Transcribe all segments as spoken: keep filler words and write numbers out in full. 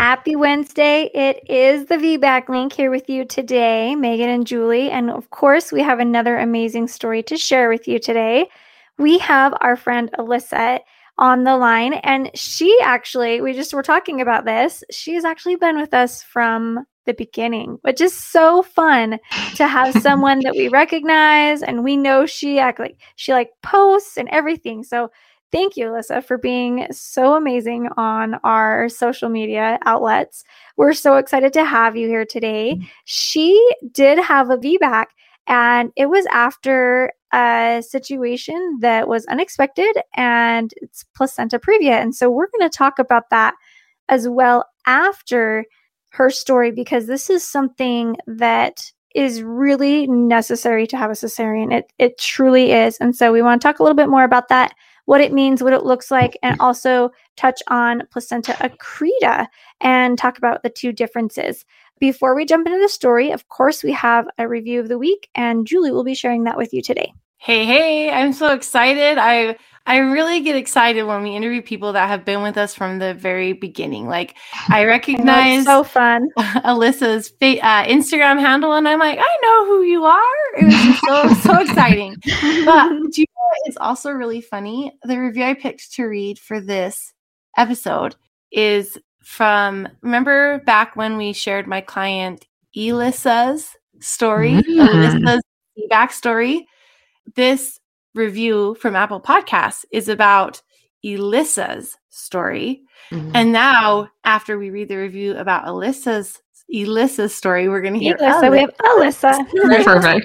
Happy Wednesday. It is the V BAC Link here with you today, Megan and Julie. And of course, we have another amazing story to share with you today. We have our friend Alyssa on the line, and she actually, we just were talking about this. She's actually been with us from the beginning, which is so fun to have someone that we recognize and we know she act like she like posts and everything. So thank you, Alyssa, for being so amazing on our social media outlets. We're so excited to have you here today. She did have a V BAC, and it was after a situation that was unexpected, and it's placenta previa. And so we're going to talk about that as well after her story, because this is something that is really necessary to have a cesarean. It it truly is. And so we want to talk a little bit more about that, what it means, what it looks like, and also touch on placenta accreta and talk about the two differences. Before we jump into the story, of course, we have a review of the week, and Julie will be sharing that with you today. Hey, hey, I'm so excited. I I really get excited when we interview people that have been with us from the very beginning. Like, I recognize I know, it's so fun. Alyssa's fa- uh, Instagram handle, and I'm like, I know who you are. It was just so, so exciting. But do you know what is also really funny? The review I picked to read for this episode is from, remember back when we shared my client Alyssa's story, mm-hmm. Alyssa's feedback story? This review from Apple Podcasts is about Alyssa's story. Mm-hmm. And now, after we read the review about Alyssa's Alyssa's story, we're going to hear Alyssa. Alyssa. We have Alyssa.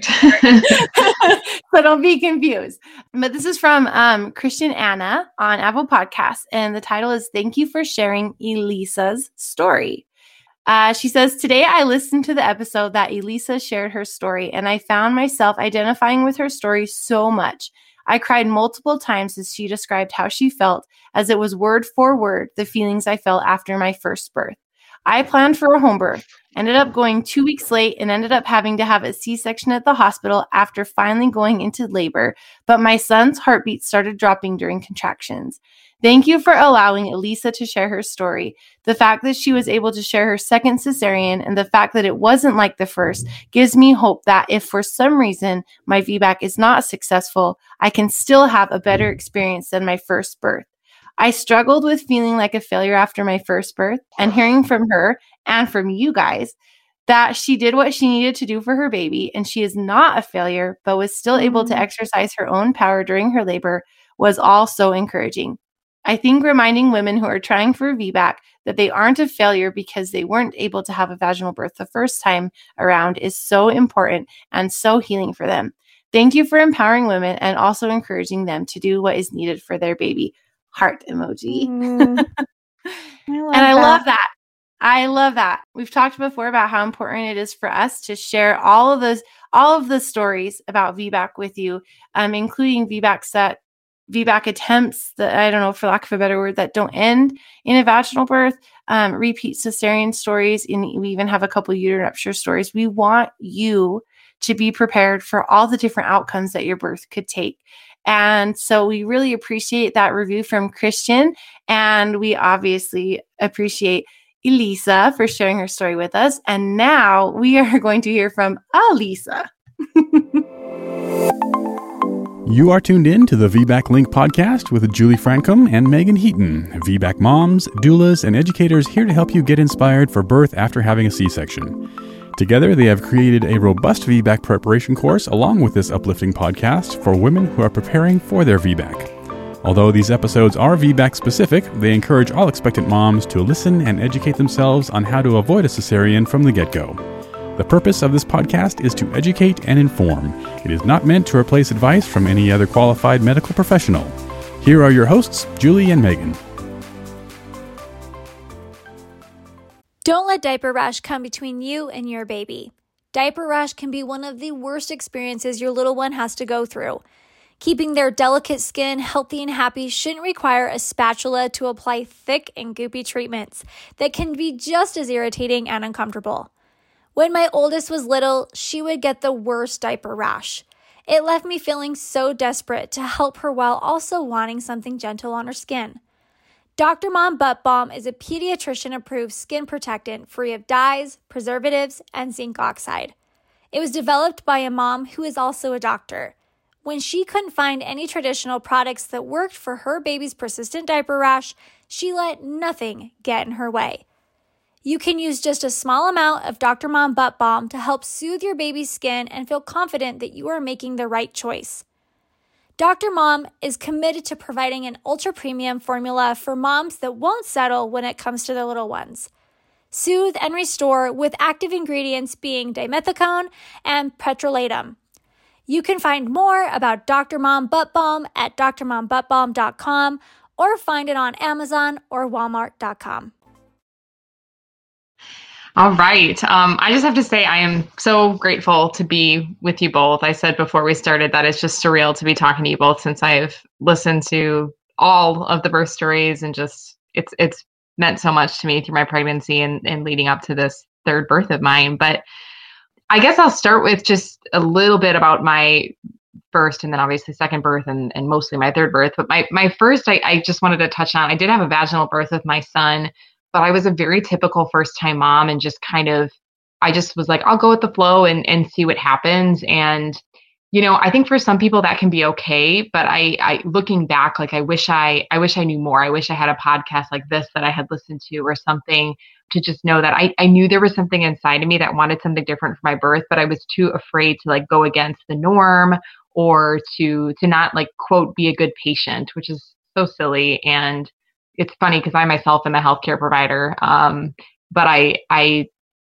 Perfect. So don't be confused. But this is from um, Christian Anna on Apple Podcasts. And the title is Thank You for Sharing Alyssa's Story. Uh, she says, today I listened to the episode that Elisa shared her story, and I found myself identifying with her story so much. I cried multiple times as she described how she felt, as it was word for word the feelings I felt after my first birth. I planned for a home birth, ended up going two weeks late, and ended up having to have a C-section at the hospital after finally going into labor, but my son's heartbeat started dropping during contractions. Thank you for allowing Elisa to share her story. The fact that she was able to share her second cesarean and the fact that it wasn't like the first gives me hope that if for some reason my V BAC is not successful, I can still have a better experience than my first birth. I struggled with feeling like a failure after my first birth, and hearing from her and from you guys that she did what she needed to do for her baby and she is not a failure, but was still able to exercise her own power during her labor was all so encouraging. I think reminding women who are trying for a V BAC that they aren't a failure because they weren't able to have a vaginal birth the first time around is so important and so healing for them. Thank you for empowering women and also encouraging them to do what is needed for their baby. Heart emoji. Mm. I and I that. love that. I love that. We've talked before about how important it is for us to share all of those, all of the stories about V BAC with you, um, including V BACs that V BAC attempts that, I don't know, for lack of a better word, that don't end in a vaginal birth, um, repeat cesarean stories, and we even have a couple uterine rupture stories. We want you to be prepared for all the different outcomes that your birth could take. And so we really appreciate that review from Christian, and we obviously appreciate Elisa for sharing her story with us. And now we are going to hear from Alisa. You are tuned in to the V BAC Link podcast with Julie Francom and Megan Heaton, V BAC moms, doulas, and educators here to help you get inspired for birth after having a C-section. Together, they have created a robust V BAC preparation course along with this uplifting podcast for women who are preparing for their V BAC. Although these episodes are V BAC specific, they encourage all expectant moms to listen and educate themselves on how to avoid a cesarean from the get-go. The purpose of this podcast is to educate and inform. It is not meant to replace advice from any other qualified medical professional. Here are your hosts, Julie and Megan. Don't let diaper rash come between you and your baby. Diaper rash can be one of the worst experiences your little one has to go through. Keeping their delicate skin healthy and happy shouldn't require a spatula to apply thick and goopy treatments that can be just as irritating and uncomfortable. When my oldest was little, she would get the worst diaper rash. It left me feeling so desperate to help her while also wanting something gentle on her skin. Doctor Mom Butt Balm is a pediatrician-approved skin protectant free of dyes, preservatives, and zinc oxide. It was developed by a mom who is also a doctor. When she couldn't find any traditional products that worked for her baby's persistent diaper rash, she let nothing get in her way. You can use just a small amount of Doctor Mom Butt Balm to help soothe your baby's skin and feel confident that you are making the right choice. Doctor Mom is committed to providing an ultra-premium formula for moms that won't settle when it comes to their little ones. Soothe and restore with active ingredients being dimethicone and petrolatum. You can find more about Doctor Mom Butt Balm at d r mom butt balm dot com or find it on Amazon or walmart dot com. All right. Um, I just have to say I am so grateful to be with you both. I said before we started that it's just surreal to be talking to you both since I've listened to all of the birth stories, and just it's it's meant so much to me through my pregnancy and, and leading up to this third birth of mine. But I guess I'll start with just a little bit about my first and then obviously second birth and, and mostly my third birth. But my, my first, I, I just wanted to touch on, I did have a vaginal birth with my son, but I was a very typical first time mom and just kind of, I just was like, I'll go with the flow and, and see what happens. And, you know, I think for some people that can be okay, but I, I, looking back, like, I wish I, I wish I knew more. I wish I had a podcast like this that I had listened to or something to just know that I, I knew there was something inside of me that wanted something different for my birth, but I was too afraid to like go against the norm or to, to not like, quote, be a good patient, which is so silly. And it's funny because I myself am a healthcare provider. Um, but I, I,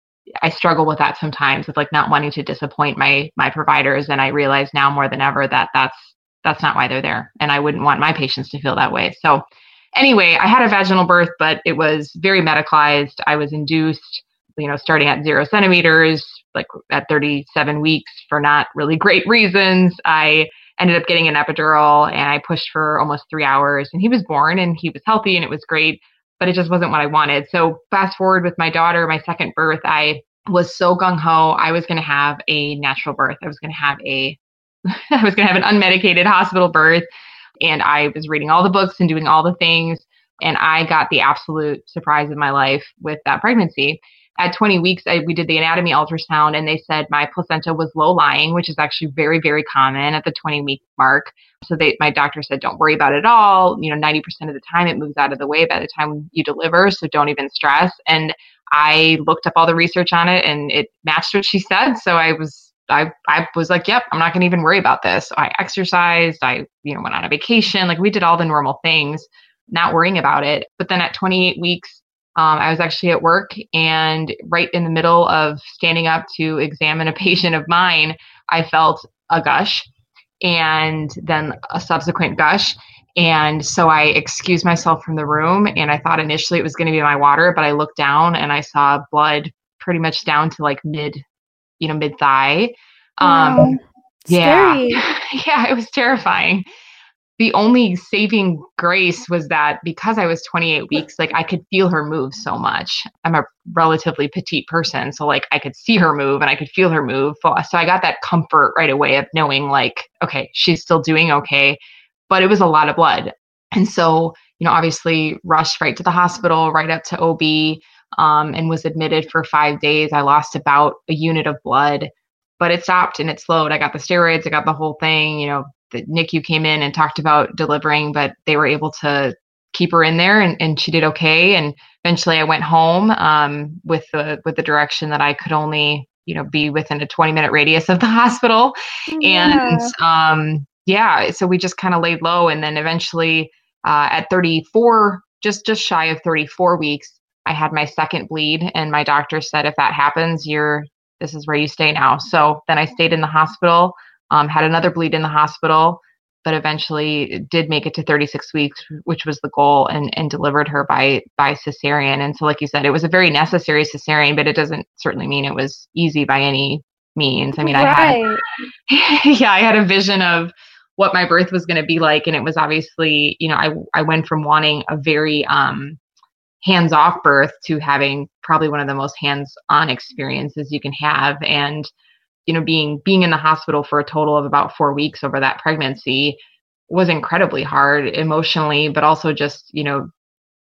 I struggle with that sometimes, with like not wanting to disappoint my, my providers. And I realize now more than ever that that's, that's not why they're there. And I wouldn't want my patients to feel that way. So anyway, I had a vaginal birth, but it was very medicalized. I was induced, you know, starting at zero centimeters, like at thirty-seven weeks for not really great reasons. I ended up getting an epidural and I pushed for almost three hours and he was born and he was healthy and it was great, but it just wasn't what I wanted. So fast forward with my daughter, my second birth, I was so gung-ho. I was going to have a natural birth. I was going to have a, I was going to have an unmedicated hospital birth. And I was reading all the books and doing all the things. And I got the absolute surprise of my life with that pregnancy. At twenty weeks, I, we did the anatomy ultrasound and they said my placenta was low lying, which is actually very, very common at the twenty week mark. So they, my doctor said, don't worry about it at all. You know, ninety percent of the time it moves out of the way by the time you deliver. So don't even stress. And I looked up all the research on it and it matched what she said. So I was, I, I was like, yep, I'm not going to even worry about this. So I exercised, I, you know, went on a vacation, like we did all the normal things, not worrying about it. But then at twenty-eight weeks, Um, I was actually at work and right in the middle of standing up to examine a patient of mine, I felt a gush and then a subsequent gush. And so I excused myself from the room and I thought initially it was going to be my water, but I looked down and I saw blood pretty much down to like mid, you know, mid thigh. Wow. Um, yeah, Scary. yeah, it was terrifying. The only saving grace was that because I was twenty-eight weeks, like I could feel her move so much. I'm a relatively petite person. So like I could see her move and I could feel her move. So I got that comfort right away of knowing like, okay, she's still doing okay, but it was a lot of blood. And so, you know, obviously rushed right to the hospital, right up to O B, um, and was admitted for five days. I lost about a unit of blood, but it stopped and it slowed. I got the steroids, I got the whole thing, you know. The N I C U came in and talked about delivering, but they were able to keep her in there and, and she did okay. And eventually I went home um, with the with the direction that I could only, you know, be within a twenty minute radius of the hospital. Yeah. And um, yeah, so we just kind of laid low. And then eventually uh, at thirty-four, just just shy of thirty-four weeks, I had my second bleed. And my doctor said, if that happens, you're this is where you stay now. So then I stayed in the hospital. Um, had another bleed in the hospital, but eventually did make it to thirty-six weeks, which was the goal, and, and delivered her by by cesarean. And so, like you said, it was a very necessary cesarean, but it doesn't certainly mean it was easy by any means. I mean, Right. I had, yeah, I had a vision of what my birth was going to be like, and it was obviously, you know, I I went from wanting a very um, hands-off birth to having probably one of the most hands-on experiences you can have, and you know, being, being in the hospital for a total of about four weeks over that pregnancy was incredibly hard emotionally, but also just, you know,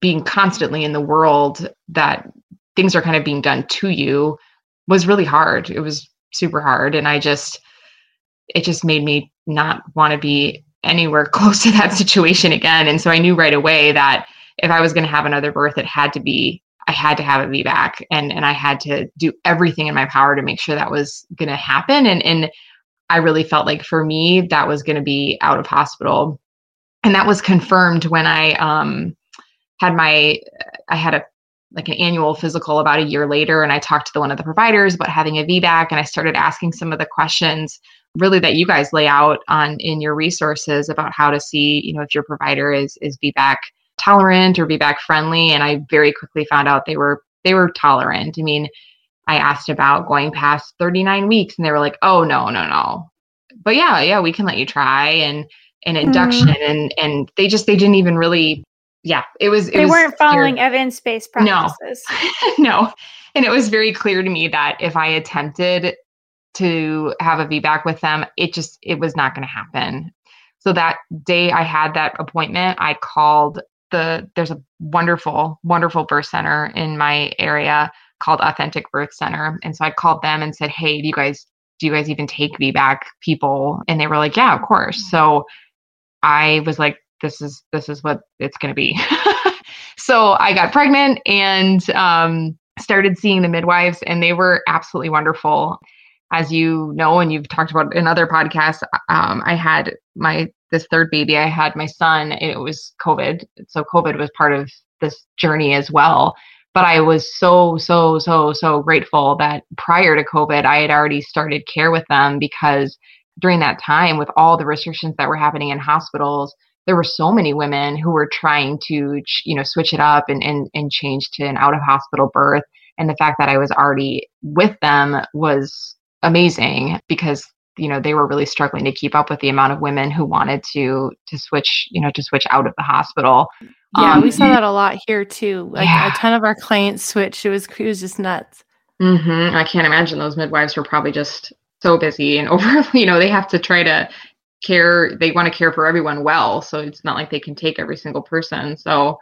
being constantly in the world that things are kind of being done to you was really hard. It was super hard. And I just, it just made me not want to be anywhere close to that situation again. And so I knew right away that if I was going to have another birth, it had to be, I had to have a V BAC, and, and I had to do everything in my power to make sure that was going to happen. And, and I really felt like for me, that was going to be out of hospital. And that was confirmed when I um, had my, I had a, like an annual physical about a year later. And I talked to the, one of the providers about having a V BAC, and I started asking some of the questions really that you guys lay out on in your resources about how to see, you know, if your provider is, is V BAC tolerant or V BAC friendly. And I very quickly found out they were, they were tolerant. I mean, I asked about going past thirty-nine weeks, and they were like, oh, no, no, no. But yeah, yeah, we can let you try. And, and induction mm. and, and they just, they didn't even really, yeah, it was, it they was weren't following evidence-based practices. No. No. And it was very clear to me that if I attempted to have a V BAC with them, it just, it was not going to happen. So that day I had that appointment, I called the, there's a wonderful, wonderful birth center in my area called Authentic Birth Center. And so I called them and said, hey, do you guys, do you guys even take V BAC people? And they were like, yeah, of course. So I was like, this is, this is what it's going to be. So I got pregnant and um, started seeing the midwives, and they were absolutely wonderful. As you know, and you've talked about in other podcasts, um, I had my, this third baby, I had my son, and it was COVID. So COVID was part of this journey as well. But I was so, so, so, so grateful that prior to COVID, I had already started care with them, because during that time, with all the restrictions that were happening in hospitals, there were so many women who were trying to, you know, switch it up and, and, and change to an out of hospital birth. And the fact that I was already with them was amazing, because, you know, they were really struggling to keep up with the amount of women who wanted to, to switch, you know, to switch out of the hospital. Yeah. Um, we saw that a lot here too. Like yeah. a ton of our clients switched. It was, it was just nuts. Mm-hmm. I can't imagine those midwives were probably just so busy and over, you know, they have to try to care. They want to care for everyone well. So it's not like they can take every single person. So,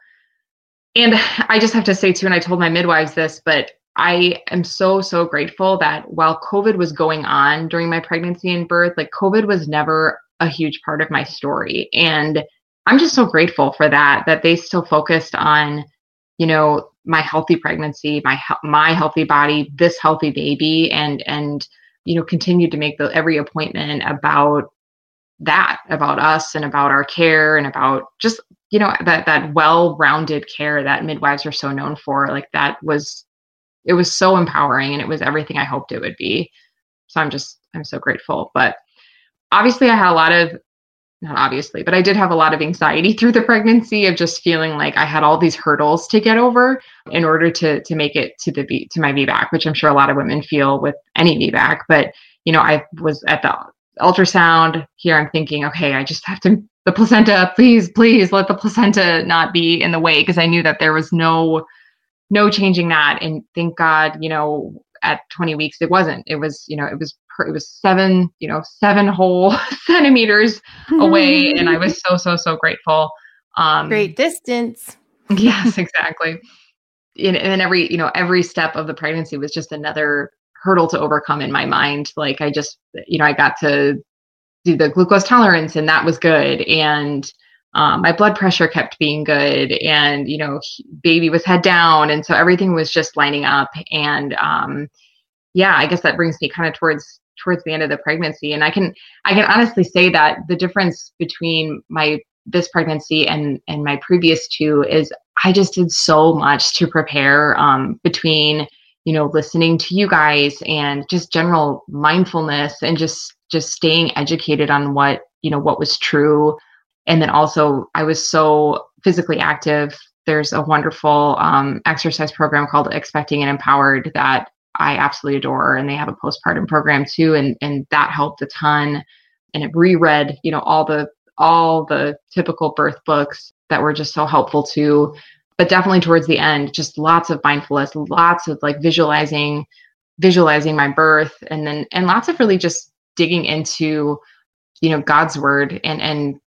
and I just have to say too, and I told my midwives this, but I am so, so grateful that while COVID was going on during my pregnancy and birth, like COVID was never a huge part of my story. And I'm just so grateful for that, that they still focused on, you know, my healthy pregnancy, my, my healthy body, this healthy baby, and, and, you know, continued to make the, every appointment about that, about us and about our care and about just, you know, that, that well-rounded care that midwives are so known for. Like that was, it was so empowering, and it was everything I hoped it would be. So I'm just, I'm so grateful. But obviously I had a lot of, not obviously, but I did have a lot of anxiety through the pregnancy of just feeling like I had all these hurdles to get over in order to, to make it to the, to my V BAC, which I'm sure a lot of women feel with any V BAC. But, you know, I was at the ultrasound here. I'm thinking, okay, I just have to, the placenta, please, please let the placenta not be in the way. Cause I knew that there was no, no changing that. And thank God, you know, at twenty weeks, it wasn't, it was, you know, it was, it was seven, you know, seven whole centimeters away. And I was so, so, so grateful. Um, Great distance. Yes, exactly. And, and then every, you know, every step of the pregnancy was just another hurdle to overcome in my mind. Like I just, you know, I got to do the glucose tolerance, and that was good. And Um, my blood pressure kept being good, and, you know, baby was head down. And so everything was just lining up. And, um, yeah, I guess that brings me kind of towards, towards the end of the pregnancy. And I can, I can honestly say that the difference between my, this pregnancy and, and my previous two is I just did so much to prepare, um, between, you know, listening to you guys and just general mindfulness and just, just staying educated on what, you know, what was true. And then also I was so physically active. There's a wonderful um, exercise program called Expecting and Empowered that I absolutely adore. And they have a postpartum program too. And, and that helped a ton. And it reread, you know, all the, all the typical birth books that were just so helpful too. But definitely towards the end, just lots of mindfulness, lots of like visualizing, visualizing my birth. And then, and lots of really just digging into, you know, God's word and, and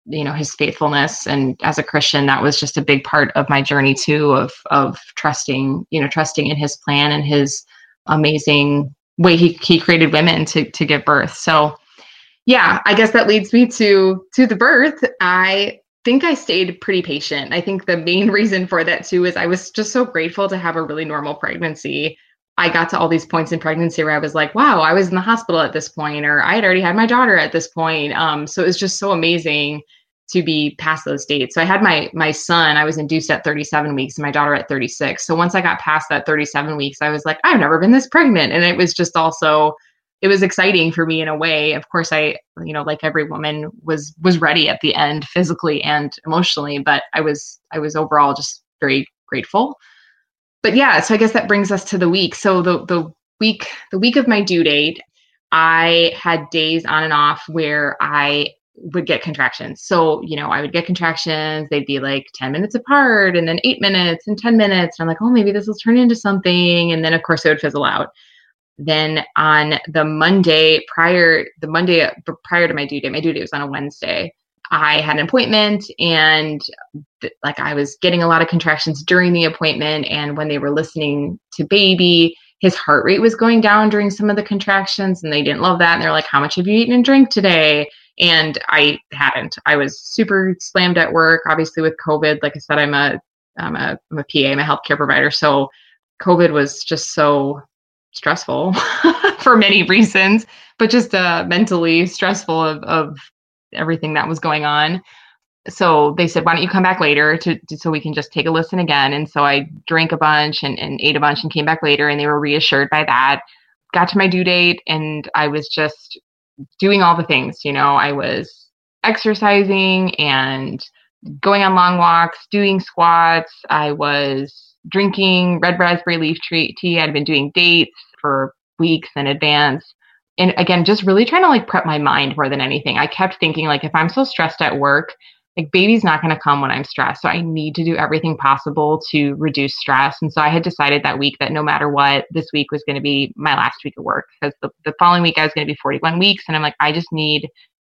you know, his faithfulness. And as a Christian, that was just a big part of my journey too, of, of trusting, you know, trusting in his plan and his amazing way he, he created women to, to give birth. So yeah, I guess that leads me to, to the birth. I think I stayed pretty patient. I think the main reason for that too is I was just so grateful to have a really normal pregnancy. I got to all these points in pregnancy where I was like, wow, I was in the hospital at this point, or I had already had my daughter at this point. Um, so it was just so amazing to be past those dates. So I had my my son, I was induced at thirty-seven weeks and my daughter at thirty-six. So once I got past that thirty-seven weeks, I was like, I've never been this pregnant. And it was just also, it was exciting for me in a way. Of course, I, you know, like every woman was was ready at the end physically and emotionally, but I was I was overall just very grateful. But yeah, so I guess that brings us to the week. So the the week the week of my due date, I had days on and off where I would get contractions. So, you know, I would get contractions, they'd be like ten minutes apart and then eight minutes and ten minutes. And I'm like, oh, maybe this will turn into something. And then of course it would fizzle out. Then on the Monday prior, the Monday prior to my due date, my due date was on a Wednesday. I had an appointment and th- like I was getting a lot of contractions during the appointment. And when they were listening to baby, his heart rate was going down during some of the contractions and they didn't love that. And they're like, how much have you eaten and drank today? And I hadn't. I was super slammed at work, obviously with COVID. Like I said, I'm a, I'm a, I'm a P A, I'm a healthcare provider. So COVID was just so stressful for many reasons, but just uh, mentally stressful of, of everything that was going on. So they said, why don't you come back later to, to so we can just take a listen again. And so I drank a bunch and, and ate a bunch and came back later and they were reassured by that. Got to my due date and I was just doing all the things, you know, I was exercising and going on long walks, doing squats. I was drinking red raspberry leaf tea. I'd been doing dates for weeks in advance. And again, just really trying to like prep my mind more than anything. I kept thinking like, if I'm so stressed at work, like baby's not going to come when I'm stressed. So I need to do everything possible to reduce stress. And so I had decided that week that no matter what, this week was going to be my last week of work because the, the following week I was going to be forty-one weeks. And I'm like, I just need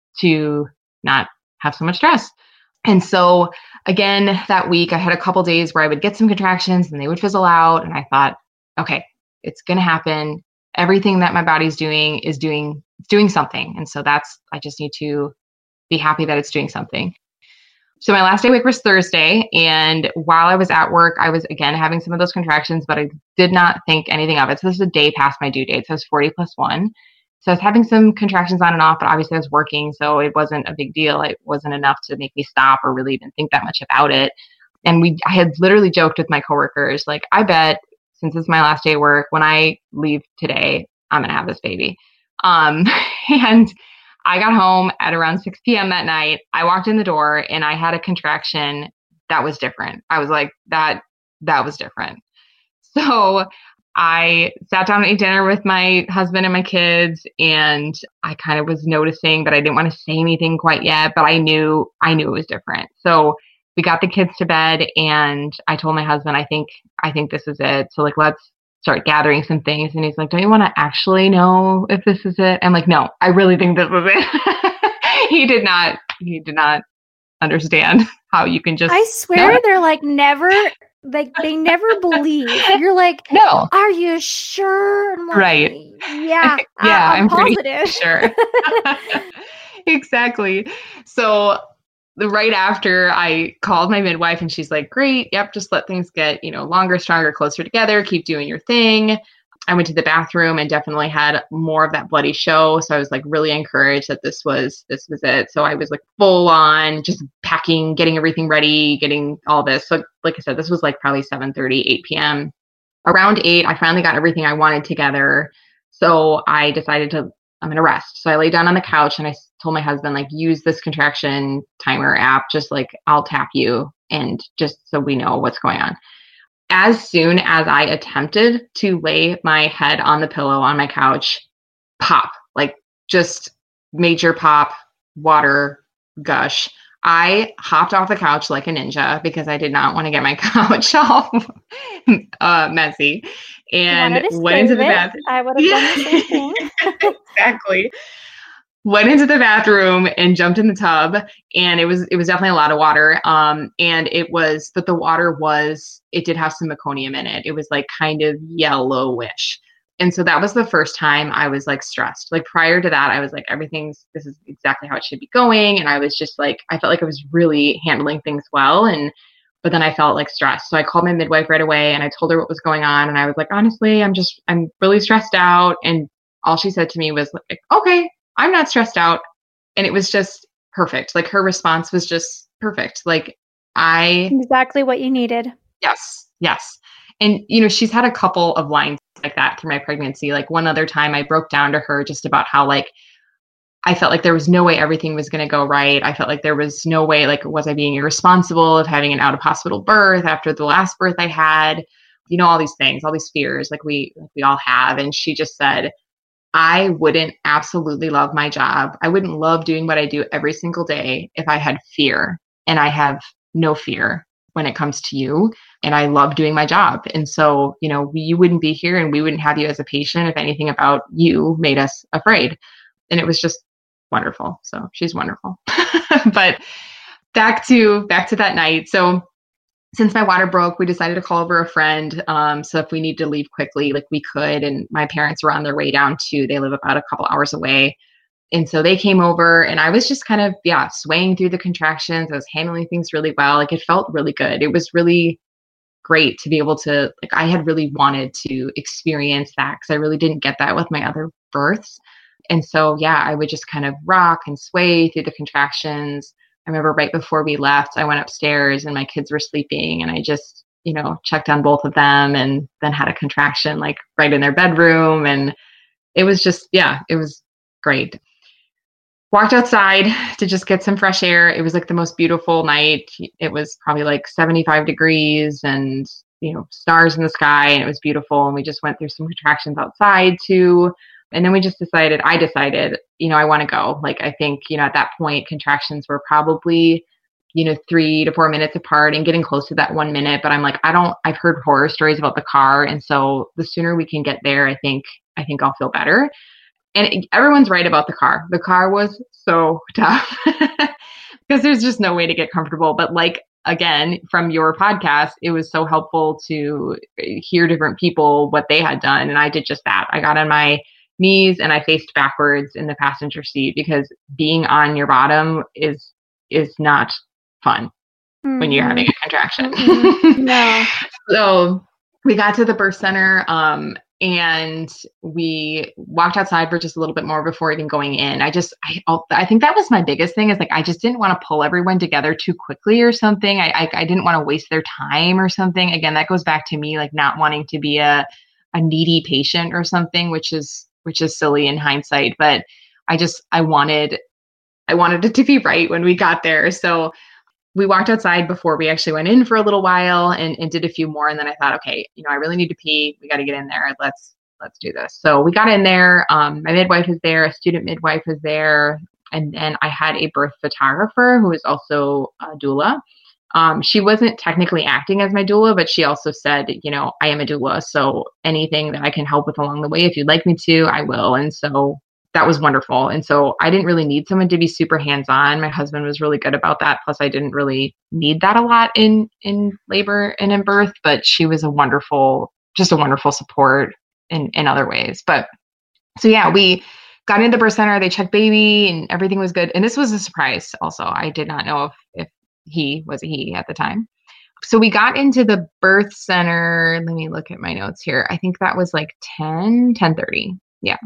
to not have so much stress. And so again, that week I had a couple days where I would get some contractions and they would fizzle out. And I thought, okay, it's going to happen. Everything that my body's doing is doing, it's doing something. And so that's, I just need to be happy that it's doing something. So my last day of week was Thursday. And while I was at work, I was again having some of those contractions, but I did not think anything of it. So this is a day past my due date. So it's forty plus one. So I was having some contractions on and off, but obviously I was working. So it wasn't a big deal. It wasn't enough to make me stop or really even think that much about it. And we, I had literally joked with my coworkers, like, I bet since it's my last day of work, when I leave today, I'm going to have this baby. Um, and I got home at around six p.m. that night. I walked in the door and I had a contraction that was different. I was like, that, that was different. So I sat down and ate dinner with my husband and my kids, and I kind of was noticing, but I didn't want to say anything quite yet, but I knew, I knew it was different. So we got the kids to bed and I told my husband, I think, I think this is it. So like, let's start gathering some things. And he's like, don't you want to actually know if this is it? I'm like, no, I really think this is it. he did not, he did not understand how you can just. I swear no. They're like never, like they never believe. You're like, no, are you sure? I'm like, right. Yeah. yeah. I'm, I'm positive. pretty sure. Exactly. So the right after I called my midwife and she's like, great. Yep. Just let things get, you know, longer, stronger, closer together. Keep doing your thing. I went to the bathroom and definitely had more of that bloody show. So I was like really encouraged that this was, this was it. So I was like full on just packing, getting everything ready, getting all this. So like I said, this was like probably seven thirty, eight p.m. Around eight, I finally got everything I wanted together. So I decided to, I'm going to rest. So I lay down on the couch and I told my husband, like, use this contraction timer app. Just like, I'll tap you and just so we know what's going on. As soon as I attempted to lay my head on the pillow on my couch, pop, like just major pop, water gush. I hopped off the couch like a ninja because I did not want to get my couch all uh, messy and went into the bathroom. I would have yeah. done the same thing. Exactly. went into the bathroom and jumped in the tub, and it was it was definitely a lot of water. Um, and it was, but the water was, it did have some meconium in it. It was like kind of yellowish. And so that was the first time I was like stressed. Like prior to that, I was like, everything's, this is exactly how it should be going. And I was just like, I felt like I was really handling things well. And, but then I felt like stressed. So I called my midwife right away and I told her what was going on. And I was like, honestly, I'm just, I'm really stressed out. And all she said to me was like, okay, I'm not stressed out. And it was just perfect. Like her response was just perfect. Like I. Exactly what you needed. Yes. Yes. And, you know, she's had a couple of lines like that through my pregnancy. Like one other time I broke down to her just about how like, I felt like there was no way everything was going to go right. I felt like there was no way, like, was I being irresponsible of having an out of hospital birth after the last birth I had, you know, all these things, all these fears like we, like we all have. And she just said, I wouldn't absolutely love my job. I wouldn't love doing what I do every single day if I had fear, and I have no fear when it comes to you. And I love doing my job. And so, you know, we, you wouldn't be here and we wouldn't have you as a patient if anything about you made us afraid. And it was just wonderful. So she's wonderful. But back to, back to that night. So since my water broke, we decided to call over a friend. Um, so if we need to leave quickly, like we could, and my parents were on their way down too. They live about a couple hours away. And so they came over and I was just kind of, yeah, swaying through the contractions. I was handling things really well. Like it felt really good. It was really great to be able to, like, I had really wanted to experience that because I really didn't get that with my other births. And so, yeah, I would just kind of rock and sway through the contractions. I remember right before we left, I went upstairs and my kids were sleeping and I just, you know, checked on both of them and then had a contraction like right in their bedroom. And it was just, yeah, it was great. Walked outside to just get some fresh air. It was like the most beautiful night. It was probably like seventy-five degrees and, you know, stars in the sky, and it was beautiful. And we just went through some contractions outside too. And then we just decided, I decided, you know, I want to go. Like, I think, you know, at that point, contractions were probably, you know, three to four minutes apart and getting close to that one minute. But I'm like, I don't, I've heard horror stories about the car. And so the sooner we can get there, I think, I think I'll feel better. And it, everyone's right about the car. The car was so tough because there's just no way to get comfortable. But like, again, from your podcast, it was so helpful to hear different people, what they had done. And I did just that. I got on my knees and I faced backwards in the passenger seat because being on your bottom is, is not fun mm-hmm. when you're having a contraction. Mm-hmm. No. So we got to the birth center. Um, And we walked outside for just a little bit more before even going in. I just, I, I think that was my biggest thing is like, I just didn't want to pull everyone together too quickly or something. I, I, I didn't want to waste their time or something. Again, that goes back to me, like not wanting to be a, a needy patient or something, which is, which is silly in hindsight, but I just, I wanted, I wanted it to be right when we got there. So we walked outside before we actually went in for a little while and, and did a few more. And then I thought, okay, you know, I really need to pee. We got to get in there. Let's, let's do this. So we got in there. Um, my midwife was there. A student midwife was there. And then I had a birth photographer who was also a doula. Um, she wasn't technically acting as my doula, but she also said, you know, I am a doula. So anything that I can help with along the way, if you'd like me to, I will. And so that was wonderful. And so I didn't really need someone to be super hands-on. My husband was really good about that. Plus I didn't really need that a lot in, in labor and in birth, but she was a wonderful, just a wonderful support in, in other ways. But so yeah, we got into the birth center, they checked baby and everything was good. And this was a surprise also. I did not know if, if he was a he at the time. So we got into the birth center. Let me look at my notes here. I think that was like ten, ten thirty. Yeah.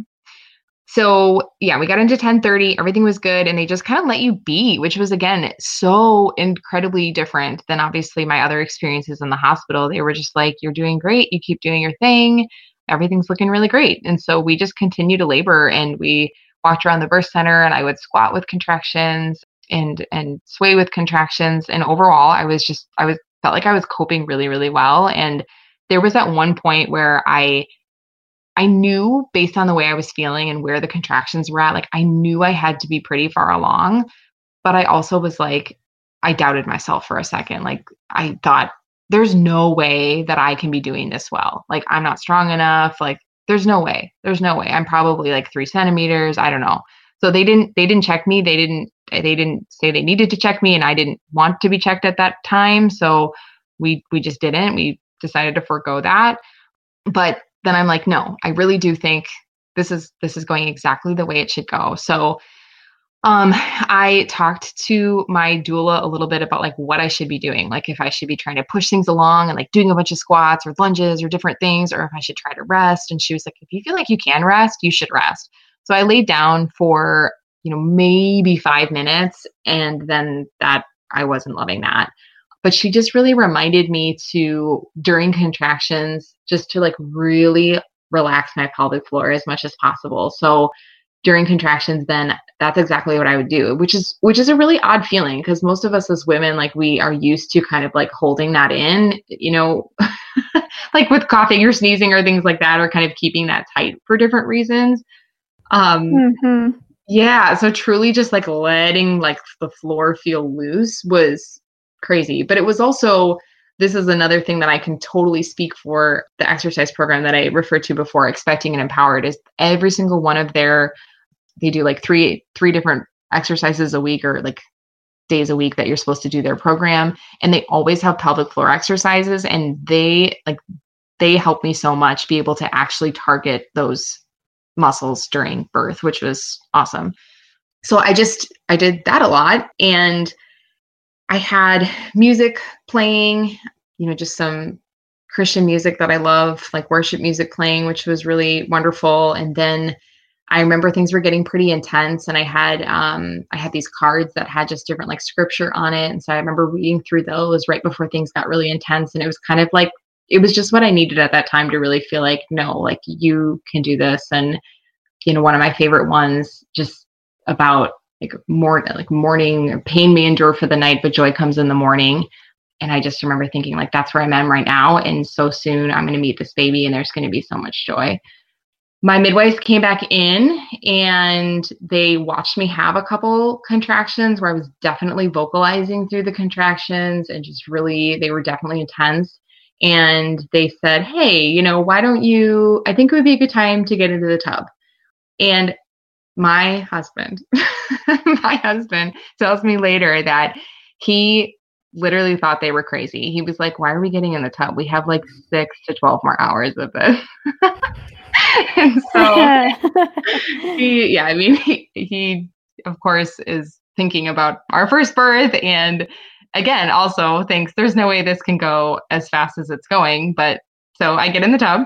So yeah, we got into ten thirty, everything was good. And they just kind of let you be, which was, again, so incredibly different than obviously my other experiences in the hospital. They were just like, you're doing great. You keep doing your thing. Everything's looking really great. And so we just continued to labor and we walked around the birth center and I would squat with contractions and, and sway with contractions. And overall, I was just, I was felt like I was coping really, really well. And there was at one point where I I knew based on the way I was feeling and where the contractions were at, like I knew I had to be pretty far along, but I also was like, I doubted myself for a second. Like I thought there's no way that I can be doing this well. Like I'm not strong enough. Like there's no way, there's no way. I'm probably like three centimeters. I don't know. So they didn't, they didn't check me. They didn't, they didn't say they needed to check me, and I didn't want to be checked at that time. So we, we just didn't, we decided to forego that. But then I'm like, no, I really do think this is, this is going exactly the way it should go. So Um, I talked to my doula a little bit about like what I should be doing. Like if I should be trying to push things along and like doing a bunch of squats or lunges or different things, or if I should try to rest. And she was like, if you feel like you can rest, you should rest. So I laid down for, you know, maybe five minutes. And then that I wasn't loving that. But she just really reminded me to, during contractions, just to like really relax my pelvic floor as much as possible. So during contractions, then that's exactly what I would do, which is, which is a really odd feeling, because most of us as women, like we are used to kind of like holding that in, you know, like with coughing or sneezing or things like that, or kind of keeping that tight for different reasons. Um, Mm-hmm. yeah. So truly just like letting like the floor feel loose was crazy. But it was also, this is another thing that I can totally speak for the exercise program that I referred to before, Expecting and Empowered, is every single one of their, they do like three, three different exercises a week, or like days a week that you're supposed to do their program. And they always have pelvic floor exercises, and they like, they help me so much be able to actually target those muscles during birth, which was awesome. So I just, I did that a lot. And I had music playing, you know, just some Christian music that I love, like worship music playing, which was really wonderful. And then I remember things were getting pretty intense, and I had, um, I had these cards that had just different like scripture on it. And so I remember reading through those right before things got really intense. And it was kind of like, it was just what I needed at that time to really feel like, no, like you can do this. And, you know, one of my favorite ones, just about like more like morning, pain may endure for the night, but joy comes in the morning. And I just remember thinking like, that's where I'm at right now. And so soon I'm going to meet this baby, and there's going to be so much joy. My midwife came back in, and they watched me have a couple contractions where I was definitely vocalizing through the contractions, and just really, they were definitely intense. And they said, hey, you know, why don't you, I think it would be a good time to get into the tub. And my husband, my husband tells me later that he literally thought they were crazy. He was like, why are we getting in the tub? We have like six to twelve more hours of this. And so he, yeah, I mean, he, he, of course, is thinking about our first birth. And again, also thinks there's no way this can go as fast as it's going. But so I get in the tub,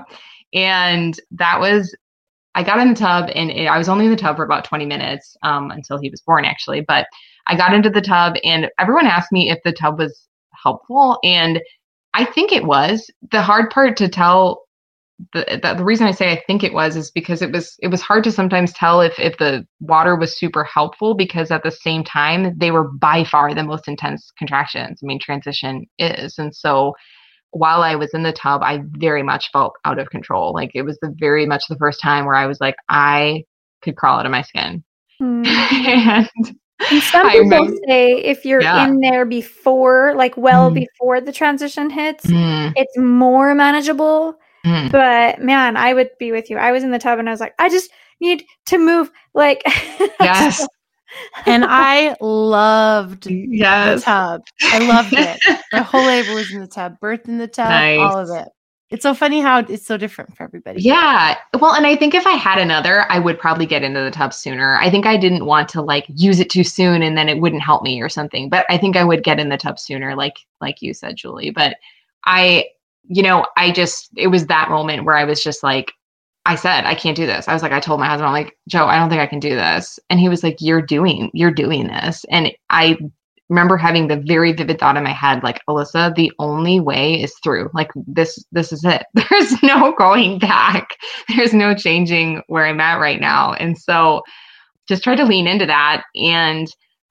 and that was, I got in the tub, and it, I was only in the tub for about twenty minutes um, until he was born, actually. But I got into the tub, and everyone asked me if the tub was helpful. And I think it was. The hard part to tell, the, the the reason I say I think it was is because it was it was hard to sometimes tell if if the water was super helpful, because at the same time they were by far the most intense contractions. I mean, transition is. And so while I was in the tub, I very much felt out of control. Like it was the very much the first time where I was like, I could crawl out of my skin. Mm. and And some I people remember, say if you're yeah. in there before, like well Mm. before the transition hits, Mm. it's more manageable. Mm. But man, I would be with you. I was in the tub, and I was like, I just need to move. Like, Yes. And I loved Yes. the tub. I loved it. My whole labor was in the tub, birth in the tub, Nice. all of it. It's so funny how it's so different for everybody. Yeah. Well, and I think if I had another, I would probably get into the tub sooner. I think I didn't want to like use it too soon and then it wouldn't help me or something. But I think I would get in the tub sooner, like like you said, Julie. But I, you know, I just, it was that moment where I was just like, I said, I can't do this. I was like, I told my husband, I'm like, Joe, I don't think I can do this. And he was like, you're doing, you're doing this. And I remember having the very vivid thought in my head, like, Alyssa, the only way is through. Like this, this is it. There's no going back. There's no changing where I'm at right now. And so just tried to lean into that. And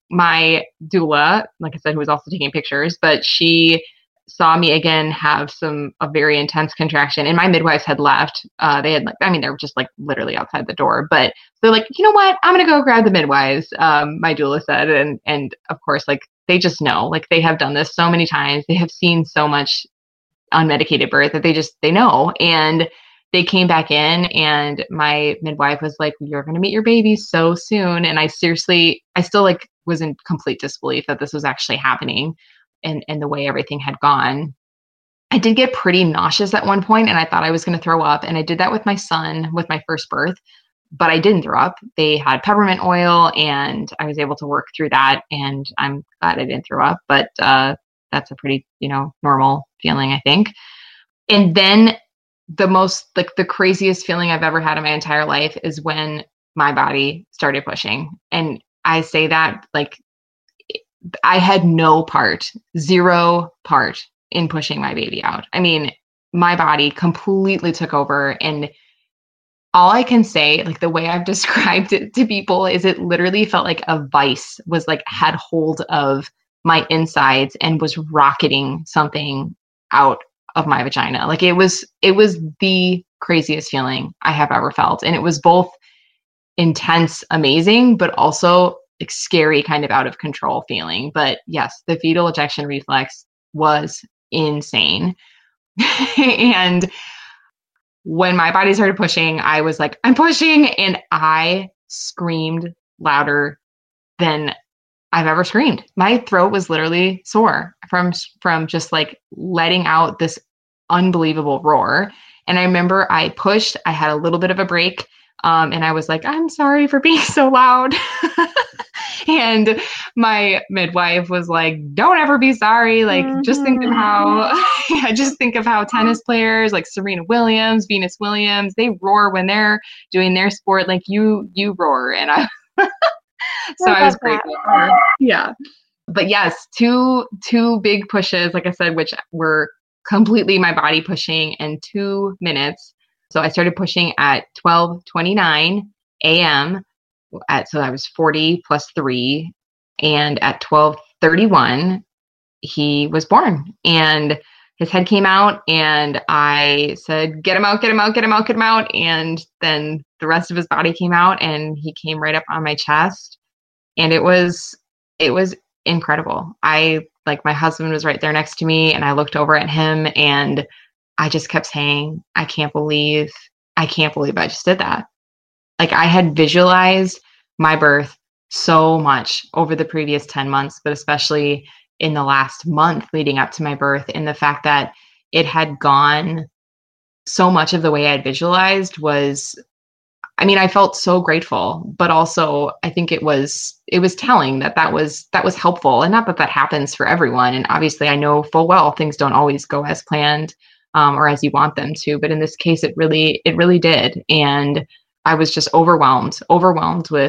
my doula, like I said, who was also taking pictures, but she saw me again have some a very intense contraction, and my midwives had left. Uh, they had like, I mean, they were just like literally outside the door, but they're like, you know what? I'm going to go grab the midwives. Um, my doula said, and, and of course, like they just know, like they have done this so many times. They have seen so much unmedicated birth that they just, they know. And they came back in and my midwife was like, you're going to meet your baby so soon. And I seriously, I still like was in complete disbelief that this was actually happening and, and the way everything had gone. I did get pretty nauseous at one point and I thought I was going to throw up. And I did that with my son with my first birth, but I didn't throw up. They had peppermint oil and I was able to work through that. And I'm glad I didn't throw up, but uh, that's a pretty, you know, normal feeling, I think. And then the most, like the craziest feeling I've ever had in my entire life is when my body started pushing. And I say that like I had no part, zero part in pushing my baby out. I mean, my body completely took over. And all I can say, like the way I've described it to people is it literally felt like a vice was like had hold of my insides and was rocketing something out of my vagina. Like it was, it was the craziest feeling I have ever felt. And it was both intense, amazing, but also like scary, kind of out of control feeling. But yes, the fetal ejection reflex was insane. And when my body started pushing, I was like, I'm pushing. And I screamed louder than I've ever screamed. My throat was literally sore from, from just like letting out this unbelievable roar. And I remember I pushed, I had a little bit of a break. Um, and I was like, I'm sorry for being so loud. And my midwife was like, don't ever be sorry. Like, mm-hmm. just think of how, yeah, just think of how tennis players like Serena Williams, Venus Williams, they roar when they're doing their sport. Like you, you roar. And I, so I was grateful for her. Yeah. But yes, two, two big pushes, like I said, which were completely my body pushing in two minutes. So I started pushing at twelve twenty-nine a.m. At, so I was forty plus three. And at twelve thirty-one, he was born and his head came out and I said, get him out, get him out, get him out, get him out. And then the rest of his body came out and he came right up on my chest. And it was, it was incredible. I like my husband was right there next to me and I looked over at him and I just kept saying, I can't believe, I can't believe I just did that. Like I had visualized my birth so much over the previous ten months, but especially in the last month leading up to my birth. And the fact that it had gone so much of the way I had visualized was, I mean, I felt so grateful, but also I think it was, it was telling that that was, that was helpful. And not that that happens for everyone. And obviously I know full well things don't always go as planned um, or as you want them to, but in this case, it really, it really did. And I was just overwhelmed, overwhelmed with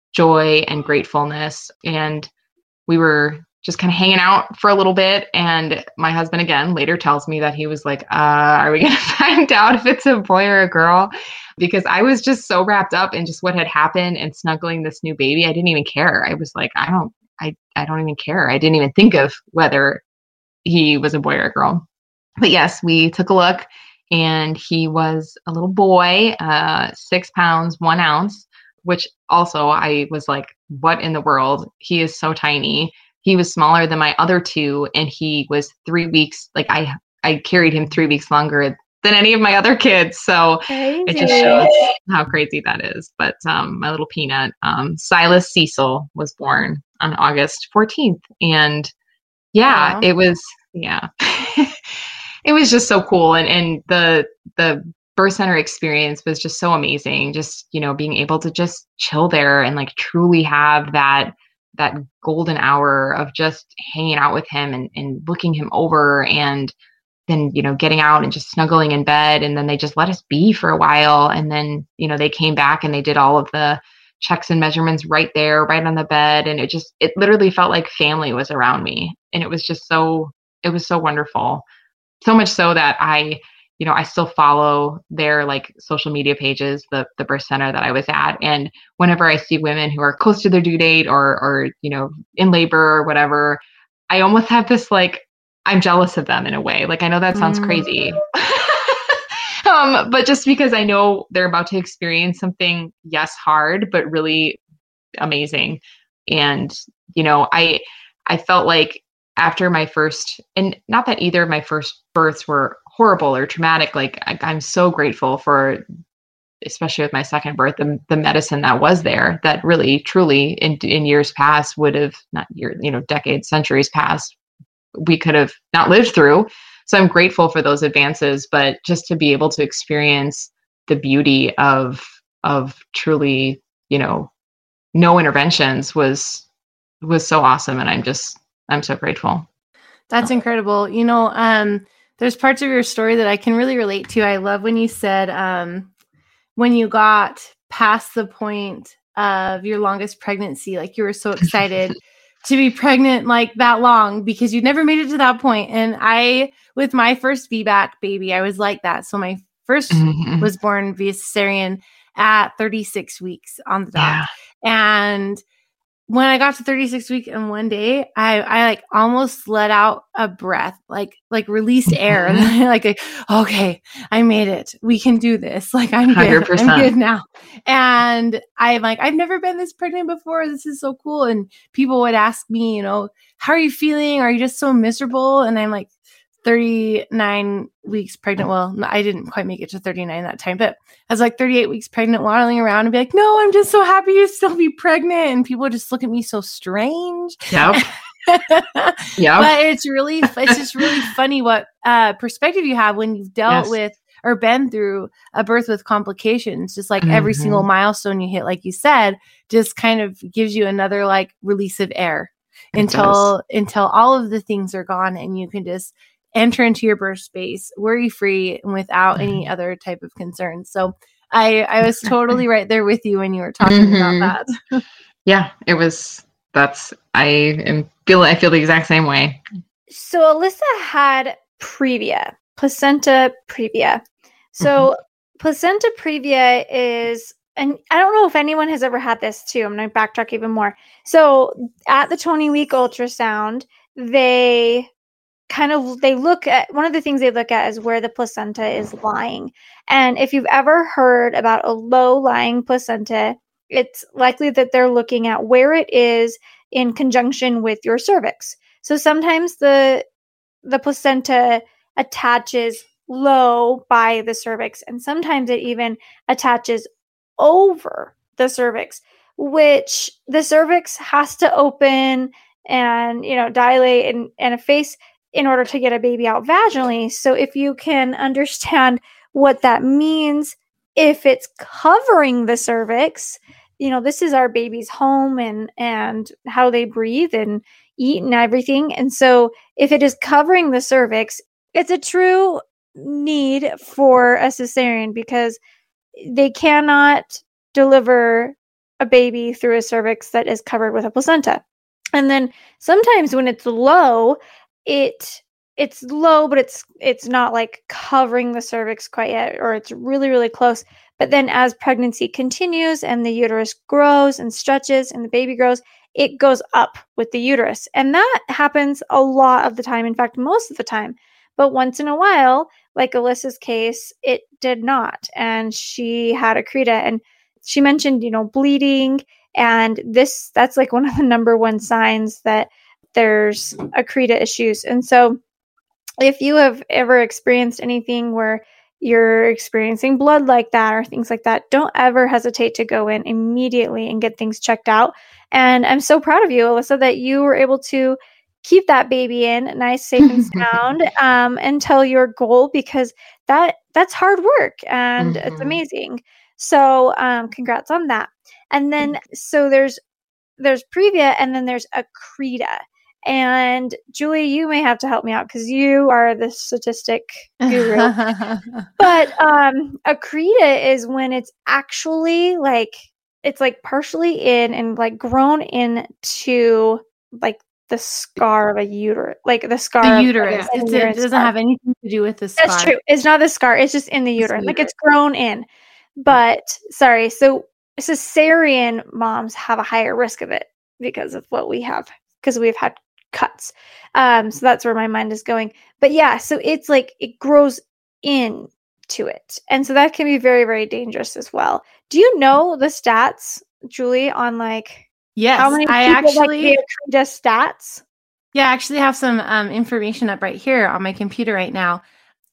joy and gratefulness. And we were just kind of hanging out for a little bit. And my husband again later tells me that he was like, uh, are we going to find out if it's a boy or a girl? Because I was just so wrapped up in just what had happened and snuggling this new baby. I didn't even care. I was like, I don't, I, I don't even care. I didn't even think of whether he was a boy or a girl. But yes, we took a look and he was a little boy, uh, six pounds, one ounce, which also I was like, what in the world? He is so tiny. He was smaller than my other two. And he was three weeks. Like I, I carried him three weeks longer than any of my other kids. So crazy. It just shows how crazy that is. But um, my little peanut, um, Silas Cecil, was born on August fourteenth. And yeah, Aww. it was, yeah, it was just so cool. And, and the, the birth center experience was just so amazing. Just, you know, being able to just chill there and like truly have that, that golden hour of just hanging out with him and, and looking him over and then, you know, getting out and just snuggling in bed. And then they just let us be for a while. And then, you know, they came back and they did all of the checks and measurements right there, right on the bed. And it just, it literally felt like family was around me. And it was just so, it was so wonderful. So much so that I, you know, I still follow their like social media pages, the the birth center that I was at. And whenever I see women who are close to their due date or, or, you know, in labor or whatever, I almost have this, like, I'm jealous of them in a way. Like, I know that sounds mm. crazy, um, but just because I know they're about to experience something, yes, hard, but really amazing. And, you know, I, I felt like after my first, and not that either of my first births were horrible or traumatic, like I, I'm so grateful for, especially with my second birth, the, the medicine that was there that really, truly in, in years past would have not years, you know, decades, centuries past, we could have not lived through. So I'm grateful for those advances, but just to be able to experience the beauty of, of truly, you know, no interventions was, was so awesome. And I'm just, I'm so grateful. That's incredible. You know, um, there's parts of your story that I can really relate to. I love when you said, um, when you got past the point of your longest pregnancy, like you were so excited to be pregnant like that long because you'd never made it to that point. And I, with my first V BAC baby, I was like that. So my first mm-hmm. was born via cesarean at thirty-six weeks on the dot. Yeah. And when I got to thirty-six weeks and one day, I, I like almost let out a breath, like, like released air. Mm-hmm. like, like, okay, I made it. We can do this. Like, I'm good. one hundred percent. I'm good now. And I'm like, I've never been this pregnant before. This is so cool. And people would ask me, you know, how are you feeling? Are you just so miserable? And I'm like, thirty-nine weeks pregnant. Well, I didn't quite make it to thirty-nine that time, but I was like thirty-eight weeks pregnant, waddling around and be like, no, I'm just so happy to still be pregnant. And people would just look at me so strange. Yep. Yeah. But it's really, it's just really funny what uh, perspective you have when you've dealt yes. with or been through a birth with complications. Just like mm-hmm. every single milestone you hit, like you said, just kind of gives you another like release of air it until, does. until all of the things are gone and you can just enter into your birth space worry-free and without any other type of concern. So I, I was totally right there with you when you were talking mm-hmm. about that. Yeah, it was, that's, I am feel, I feel the exact same way. So Alyssa had previa, placenta previa. So mm-hmm. placenta previa is, and I don't know if anyone has ever had this too. I'm going to backtrack even more. So at the twenty week ultrasound, they kind of, they look at, one of the things they look at is where the placenta is lying. And if you've ever heard about a low lying placenta, it's likely that they're looking at where it is in conjunction with your cervix. So sometimes the, the placenta attaches low by the cervix, and sometimes it even attaches over the cervix, which the cervix has to open and, you know, dilate and, and efface in order to get a baby out vaginally. So if you can understand what that means, if it's covering the cervix, you know, this is our baby's home and, and how they breathe and eat and everything. And so if it is covering the cervix, it's a true need for a cesarean because they cannot deliver a baby through a cervix that is covered with a placenta. And then sometimes when it's low, it it's low, but it's it's not like covering the cervix quite yet, or it's really, really close. But then as pregnancy continues and the uterus grows and stretches and the baby grows, it goes up with the uterus. And that happens a lot of the time. In fact, most of the time. But once in a while, like Alyssa's case, it did not. And she had accreta. And she mentioned, you know, bleeding. And this, that's like one of the number one signs that there's accreta issues. And so if you have ever experienced anything where you're experiencing blood like that or things like that, don't ever hesitate to go in immediately and get things checked out. And I'm so proud of you, Alyssa, that you were able to keep that baby in nice, safe and sound um, until your goal, because that that's hard work and mm-hmm. it's amazing. So um, congrats on that. And then, so there's there's previa and then there's accreta. And Julie, you may have to help me out because you are the statistic guru. But um, accreta is when it's actually like, it's like partially in and like grown into like the scar of a uterus, like the scar. The of, uterus. Like, it's, it doesn't scar. have anything to do with the scar. That's true. It's not the scar. It's just in the uterus. It's like it's grown in. But sorry. So cesarean moms have a higher risk of it because of what we have, because we've had cuts. Um, so that's where my mind is going. But yeah, so it's like it grows into it. And so that can be very, very dangerous as well. Do you know the stats, Julie, on like yes, how many people I actually like the stats? Yeah, I actually have some um, information up right here on my computer right now.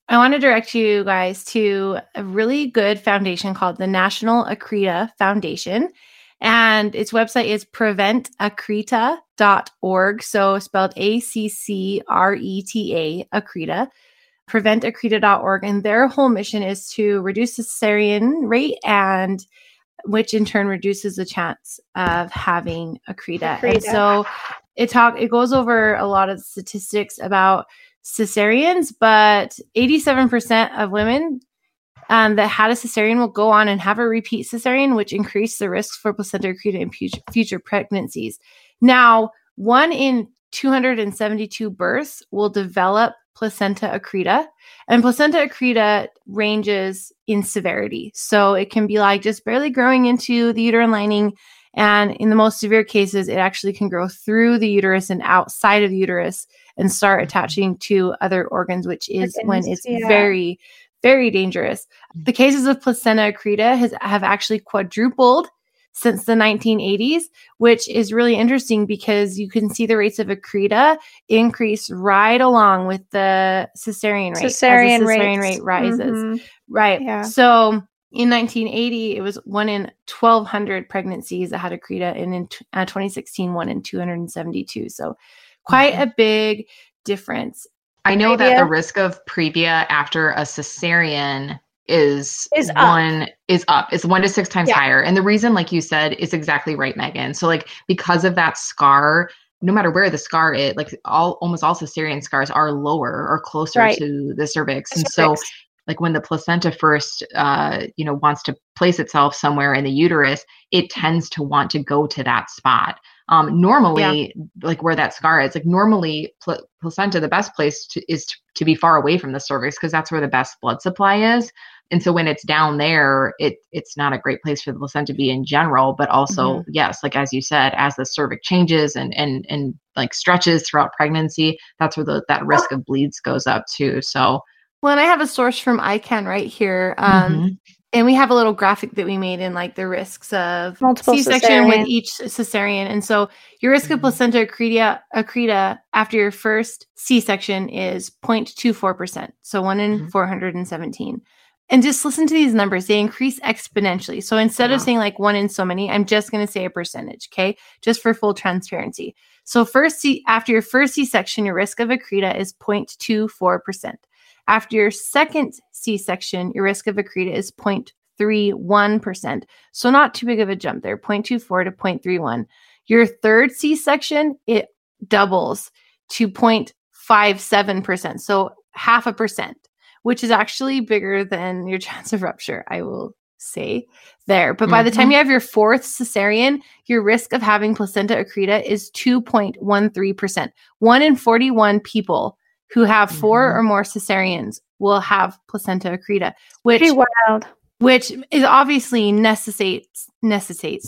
I want to direct you guys to a really good foundation called the National Accreta Foundation. And its website is prevent accreta dot org. So spelled A C C R E T A, Accreta, prevent accreta dot org. And their whole mission is to reduce the cesarean rate, and which in turn reduces the chance of having accreta. Accreta. And so it talk it goes over a lot of statistics about cesareans, but eighty-seven percent of women Um, that had a cesarean will go on and have a repeat cesarean, which increase the risks for placenta accreta in future, future pregnancies. Now, one in two hundred seventy-two births will develop placenta accreta, and placenta accreta ranges in severity. So it can be like just barely growing into the uterine lining, and in the most severe cases, it actually can grow through the uterus and outside of the uterus and start attaching to other organs, which is Organs, when it's yeah. very very dangerous. The cases of placenta accreta has, have actually quadrupled since the nineteen eighties, which is really interesting because you can see the rates of accreta increase right along with the cesarean rate. Cesarean, as the cesarean rates. rate rises. Mhm. Right. Yeah. So in nineteen eighty, it was one in twelve hundred pregnancies that had accreta, and in uh, twenty sixteen, one in two hundred seventy-two. So quite Mhm. a big difference. I know that Previa? the risk of previa after a cesarean is, Is up. one is up. It's one to six times Yeah. higher. And the reason, like you said, is exactly right, Megan. So like because of that scar, no matter where the scar is, like all almost all cesarean scars are lower or closer Right. to the cervix. The And so cervix. like when the placenta first uh, you know, wants to place itself somewhere in the uterus, it tends to want to go to that spot. Um, normally, like where that scar is, like normally pl- placenta, the best place to, is to, to be far away from the cervix because that's where the best blood supply is. And so when it's down there, it it's not a great place for the placenta to be in general, but also, Mhm. yes, like as you said, as the cervix changes and and and like stretches throughout pregnancy, that's where the, that risk of bleeds goes up too. So Well, and I have a source from I C A N right here. Um, Mhm. And we have a little graphic that we made in like the risks of Multiple C-section with cesarean. each cesarean. And so your risk of Mhm. placenta accreta, accreta after your first C-section is zero point two four percent. So one in Mhm. four hundred seventeen. And just listen to these numbers. They increase exponentially. So instead of Yeah. saying like one in so many, I'm just going to say a percentage. Okay. Just for full transparency. So first C after your first C-section, your risk of accreta is zero point two four percent. After your second C-section, your risk of accreta is zero point three one percent. So not too big of a jump there, zero point two four to zero point three one. Your third C-section, it doubles to zero point five seven percent. So half a percent, which is actually bigger than your chance of rupture, I will say there. But by the time Mhm. you have your fourth cesarean, your risk of having placenta accreta is two point one three percent. One in forty-one people who have four Mhm. or more cesareans will have placenta accreta, which Pretty wild. which is obviously necessitates necessitates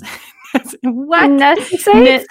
what Necessitates?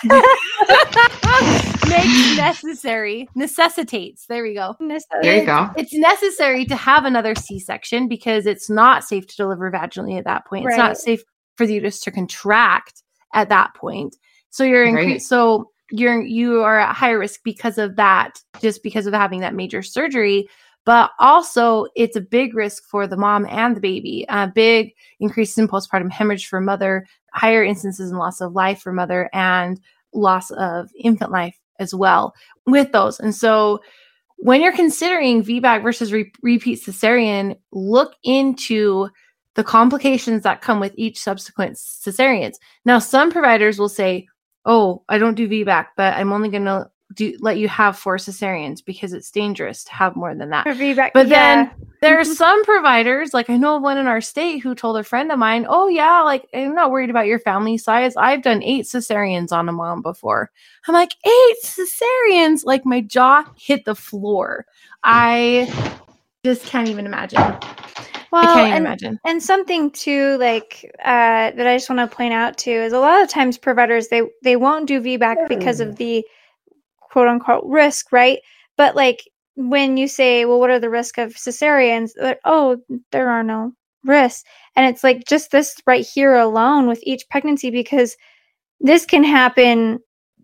makes necessary necessitates. There we go. There you go. It's necessary to have another C-section because it's not safe to deliver vaginally at that point. It's Right. not safe for the uterus to contract at that point. So you're incre- Right. so you're you are at higher risk because of that, just because of having that major surgery. But also, it's a big risk for the mom and the baby. A big increase in postpartum hemorrhage for mother, higher instances in loss of life for mother, and loss of infant life as well with those. And so when you're considering V BAC versus re- repeat cesarean, look into the complications that come with each subsequent cesareans. Now, some providers will say, oh, I don't do V BAC, but I'm only going to do let you have four cesareans because it's dangerous to have more than that. For V BAC, But yeah. then there are Mhm. some providers, like I know of one in our state who told a friend of mine, oh yeah, like I'm not worried about your family size. I've done eight cesareans on a mom before. I'm like, eight cesareans? Like my jaw hit the floor. I just can't even imagine. Well, I can't even and, imagine. and something too, like uh, that I just want to point out too, is a lot of times providers they they won't do V BAC because of the quote unquote risk, right? But like when you say, well, what are the risk of cesareans? Like, oh, there are no risks, and it's like just this right here alone with each pregnancy, because this can happen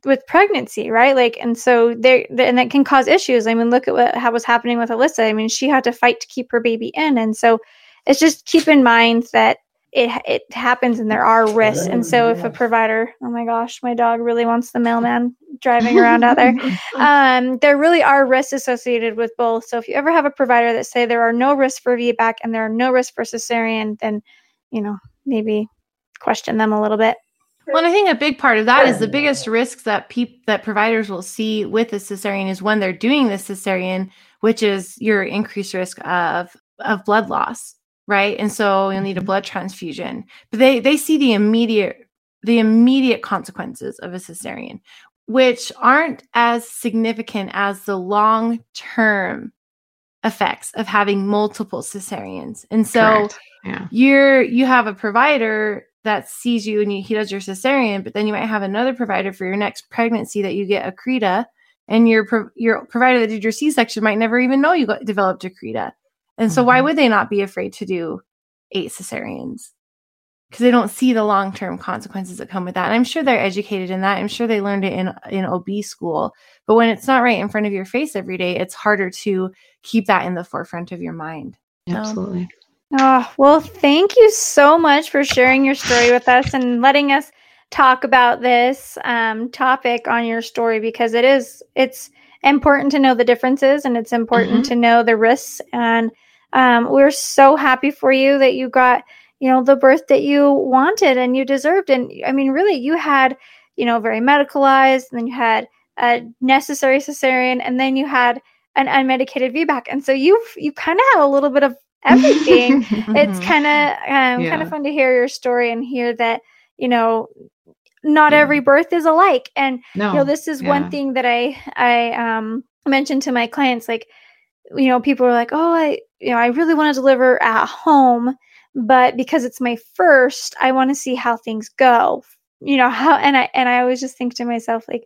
with pregnancy, right? Like, and so there, and that can cause issues. I mean, look at what how was happening with Alyssa. I mean, she had to fight to keep her baby in, and so it's just keep in mind that it it happens and there are risks. And so if a provider, oh my gosh, my dog really wants the mailman driving around out there. Um, there really are risks associated with both. So if you ever have a provider that say there are no risks for V BAC and there are no risks for cesarean, then, you know, maybe question them a little bit. Well, and I think a big part of that is the biggest risks that people that providers will see with a cesarean is when they're doing the cesarean, which is your increased risk of of blood loss, right? And so you'll need a blood transfusion. But they they see the immediate the immediate consequences of a cesarean, which aren't as significant as the long-term effects of having multiple cesareans. And so yeah. you're you have a provider that sees you and you, he does your cesarean, but then you might have another provider for your next pregnancy that you get a CREDA, and your pro- your provider that did your C-section might never even know you got developed a CREDA. And so mm-hmm. why would they not be afraid to do eight cesareans? Because they don't see the long-term consequences that come with that. And I'm sure they're educated in that. I'm sure they learned it in, in O B school. But when it's not right in front of your face every day, it's harder to keep that in the forefront of your mind. Absolutely. Um, Oh, well, thank you so much for sharing your story with us and letting us talk about this um, topic on your story, because it is, it's important to know the differences and it's important mm-hmm. to know the risks. And um, we're so happy for you that you got, you know, the birth that you wanted and you deserved. And I mean, really, you had, you know, very medicalized, and then you had a necessary cesarean, and then you had an unmedicated V BAC. And so you've, you kind of had a little bit of everything. It's kind of um, yeah. kind of fun to hear your story and hear that, you know, not yeah. every birth is alike. And no. you know, this is yeah. one thing that I I um, mentioned to my clients. Like, you know, people are like, oh, I you know, I really want to deliver at home, but because it's my first, I want to see how things go. You know how, and I and I always just think to myself, like,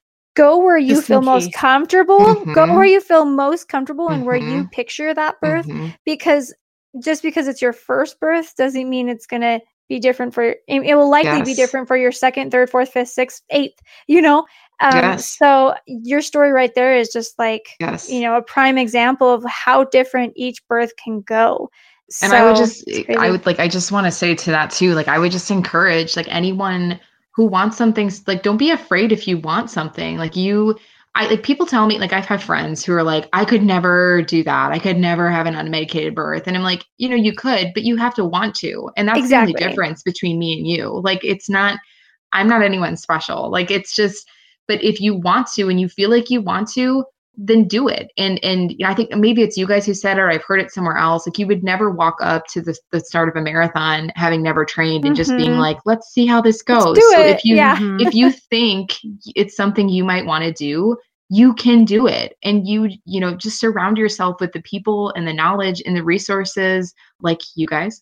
go where you Just feel most comfortable. Mm-hmm. Go where you feel most comfortable and mm-hmm. where you picture that birth. Mm-hmm. Because just because it's your first birth doesn't mean it's going to be different for, it, it will likely yes. be different for your second, third, fourth, fifth, sixth, eighth, you know? Um, yes. So your story right there is just like, yes. you know, a prime example of how different each birth can go. And so, I would just, I would like, I just want to say to that too, like, I would just encourage like anyone who wants something, like, don't be afraid if you want something. Like you, I like people tell me, like, I've had friends who are like, I could never do that. I could never have an unmedicated birth. And I'm like, you know, you could, but you have to want to. And that's exactly. the only difference between me and you. Like, it's not, I'm not anyone special. Like, it's just, but if you want to, and you feel like you want to, then do it. And, and you know, I think maybe it's you guys who said it, or I've heard it somewhere else. Like, you would never walk up to the, the start of a marathon having never trained and mm-hmm. just being like, let's see how this goes. Let's do so it. if you, yeah. if you think it's something you might want to do, you can do it. And you, you know, just surround yourself with the people and the knowledge and the resources like you guys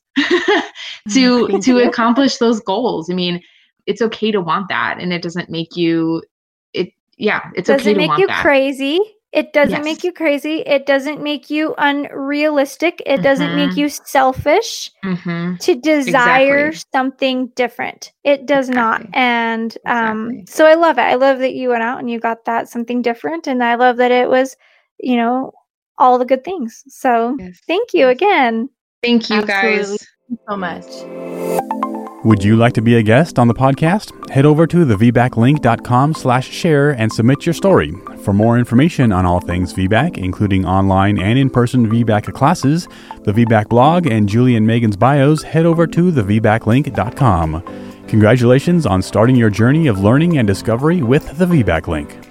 to, to you. accomplish those goals. I mean, it's okay to want that. And it doesn't make you, it, yeah, it's doesn't okay to make want you that. crazy. It doesn't Yes. make you crazy. It doesn't make you unrealistic. It mm-hmm. doesn't make you selfish mm-hmm. to desire exactly. something different. It does exactly. not. And um, exactly. so I love it. I love that you went out and you got that something different. And I love that it was, you know, all the good things. So yes. thank you again. Thank you Absolutely. guys Thank you so much. Would you like to be a guest on the podcast? Head over to thevbaclink.com slash share and submit your story. For more information on all things V BAC, including online and in-person V BAC classes, the V BAC blog, and Julie and Megan's bios, head over to the v bac link dot com. Congratulations on starting your journey of learning and discovery with the V BAC Link.